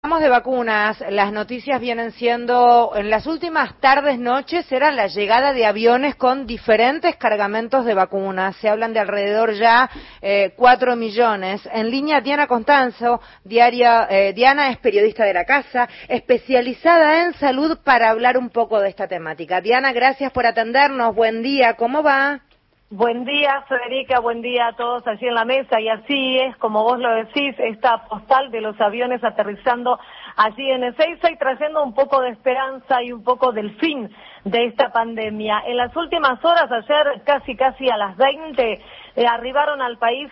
Hablamos de vacunas, las noticias vienen siendo, en las últimas tardes, noches, era la llegada de aviones con diferentes cargamentos de vacunas. Se hablan de alrededor ya 4 millones. En línea, Diana Constanzo, Diana es periodista de la casa, especializada en salud para hablar un poco de esta temática. Diana, gracias por atendernos. Buen día, ¿cómo va? Buen día, Federica, buen día a todos allí en la mesa. Y así es, como vos lo decís, esta postal de los aviones aterrizando allí en Ezeiza y trayendo un poco de esperanza y un poco del fin de esta pandemia. En las últimas horas, ayer casi a las 20, arribaron al país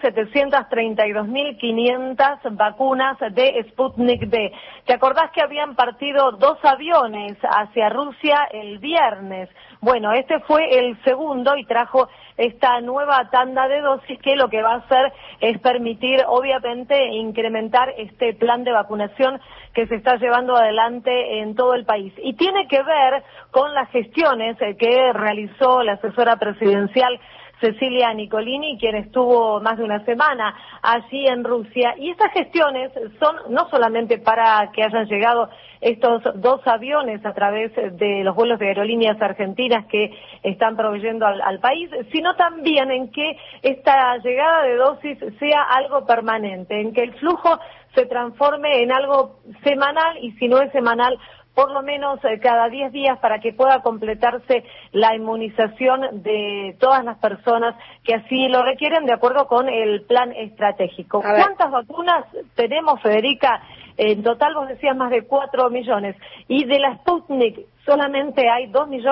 732.500 vacunas de Sputnik V. ¿Te acordás que habían partido 2 aviones hacia Rusia el viernes? Bueno, este fue el segundo y trajo esta nueva tanda de dosis que lo que va a hacer es permitir, obviamente, incrementar este plan de vacunación que se está llevando adelante en todo el país. Y tiene que ver con las gestiones que realizó la asesora presidencial Cecilia Nicolini, quien estuvo más de una semana allí en Rusia. Y estas gestiones son no solamente para que hayan llegado estos 2 aviones a través de los vuelos de aerolíneas argentinas que están proveyendo al país, sino también en que esta llegada de dosis sea algo permanente, en que el flujo se transforme en algo semanal y si no es semanal, por lo menos cada 10 días para que pueda completarse la inmunización de todas las personas que así lo requieren de acuerdo con el plan estratégico. ¿Cuántas vacunas tenemos, Federica? En total vos decías más de 4 millones. Y de la Sputnik solamente hay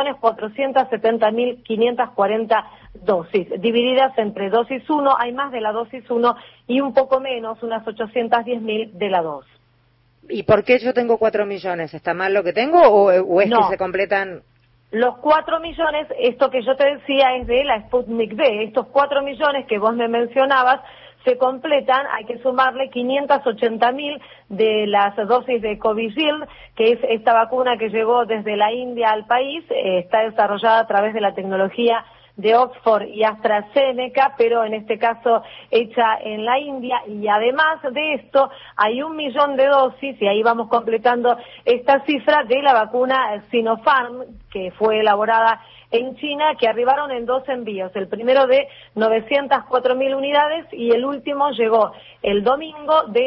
2.470.540 dosis, divididas entre dosis 1, hay más de la dosis 1 y un poco menos, unas 810.000 de la 2. ¿Y por qué yo tengo 4 millones? ¿Está mal lo que tengo o es no, que se completan? Los 4 millones, esto que yo te decía es de la Sputnik V. Estos 4 millones que vos me mencionabas se completan, hay que sumarle 580.000 de las dosis de Covishield, que es esta vacuna que llegó desde la India al país, está desarrollada a través de la tecnología de Oxford y AstraZeneca, pero en este caso hecha en la India, y además de esto hay 1 millón de dosis, y ahí vamos completando esta cifra de la vacuna Sinopharm, que fue elaborada en China, que arribaron en 2 envíos, el primero de 904.000 unidades y el último llegó el domingo de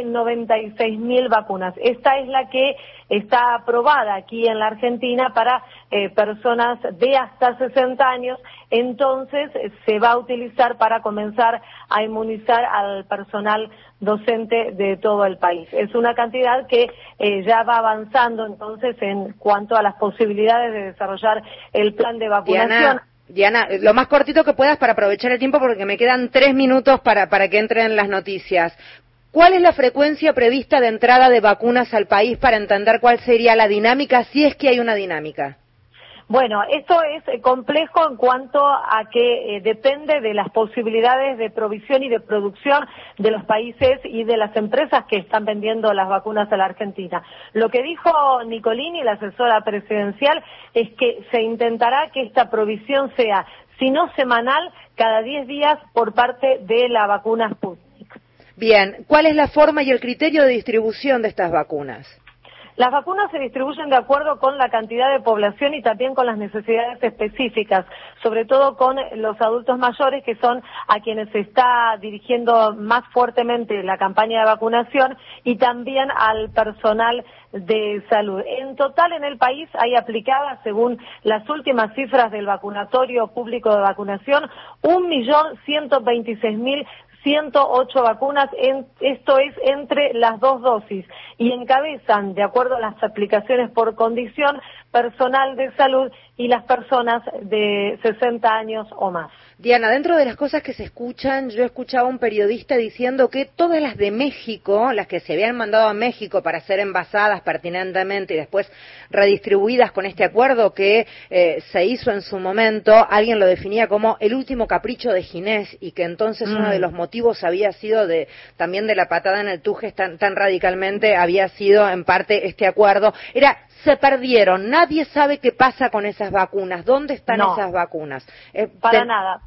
96.000 vacunas. Esta es la que está aprobada aquí en la Argentina para personas de hasta 60 años, entonces se va a utilizar para comenzar a inmunizar al personal docente de todo el país. Es una cantidad que ya va avanzando entonces en cuanto a las posibilidades de desarrollar el plan de vacunación. Diana, lo más cortito que puedas para aprovechar el tiempo porque me quedan 3 minutos para que entren las noticias. ¿Cuál es la frecuencia prevista de entrada de vacunas al país para entender cuál sería la dinámica, si es que hay una dinámica? Bueno, esto es complejo en cuanto a que depende de las posibilidades de provisión y de producción de los países y de las empresas que están vendiendo las vacunas a la Argentina. Lo que dijo Nicolini, la asesora presidencial, es que se intentará que esta provisión sea, si no semanal, cada 10 días por parte de la vacuna Sputnik. Bien, ¿cuál es la forma y el criterio de distribución de estas vacunas? Las vacunas se distribuyen de acuerdo con la cantidad de población y también con las necesidades específicas, sobre todo con los adultos mayores, que son a quienes se está dirigiendo más fuertemente la campaña de vacunación, y también al personal de salud. En total en el país hay aplicadas, según las últimas cifras del vacunatorio público de vacunación, 1.126.108 vacunas, esto es entre las 2 dosis, y encabezan, de acuerdo a las aplicaciones por condición, personal de salud y las personas de 60 años o más. Diana, dentro de las cosas que se escuchan, yo escuchaba a un periodista diciendo que todas las de México, las que se habían mandado a México para ser envasadas pertinentemente y después redistribuidas con este acuerdo que se hizo en su momento, alguien lo definía como el último capricho de Ginés, y que entonces uno de los motivos había sido también de la patada en el tuje tan radicalmente, había sido en parte este acuerdo. Se perdieron, nadie sabe qué pasa con esas vacunas, ¿dónde están esas vacunas? Para nada.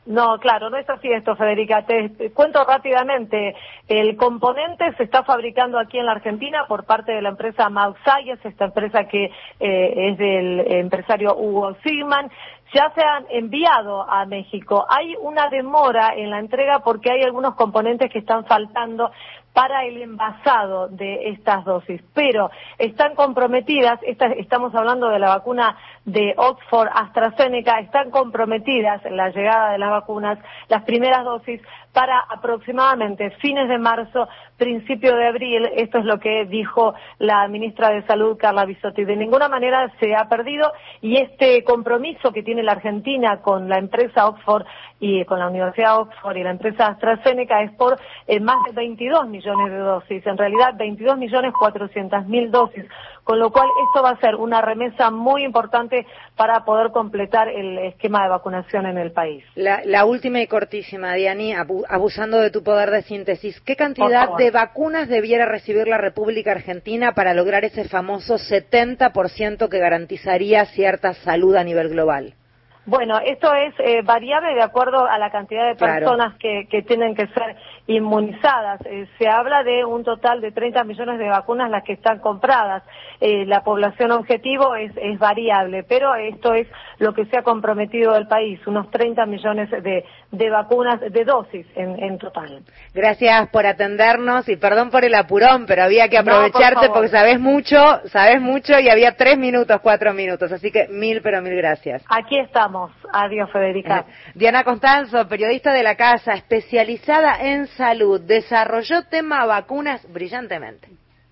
No, claro, no es así esto, Federica. Te cuento rápidamente. El componente se está fabricando aquí en la Argentina por parte de la empresa Mount Science, esta empresa que es del empresario Hugo Sigman. Ya se han enviado a México. Hay una demora en la entrega porque hay algunos componentes que están faltando para el envasado de estas dosis, pero están comprometidas, estamos hablando de la vacuna de Oxford AstraZeneca, están comprometidas en la llegada de las vacunas, las primeras dosis, para aproximadamente fines de marzo, principio de abril. Esto es lo que dijo la ministra de Salud, Carla Bisotti. De ninguna manera se ha perdido, y este compromiso que tiene la Argentina con la empresa Oxford y con la Universidad Oxford y la empresa AstraZeneca es por más de 22 millones de dosis, en realidad 22.400.000 dosis, con lo cual esto va a ser una remesa muy importante para poder completar el esquema de vacunación en el país. La última y cortísima, Diani, abusando de tu poder de síntesis, ¿qué cantidad de vacunas debiera recibir la República Argentina para lograr ese famoso 70% que garantizaría cierta salud a nivel global? Bueno, esto es variable de acuerdo a la cantidad de personas que tienen que ser inmunizadas. Se habla de un total de 30 millones de vacunas las que están compradas. La población objetivo es variable, pero esto es lo que se ha comprometido el país, unos 30 millones de vacunas, de dosis en total. Gracias por atendernos y perdón por el apurón, pero había que aprovecharte porque sabes mucho y había 3 minutos, 4 minutos, así que mil gracias. Aquí estamos. Adiós, Federica. Diana Constanzo, periodista de La Casa, especializada en salud, desarrolló tema vacunas brillantemente.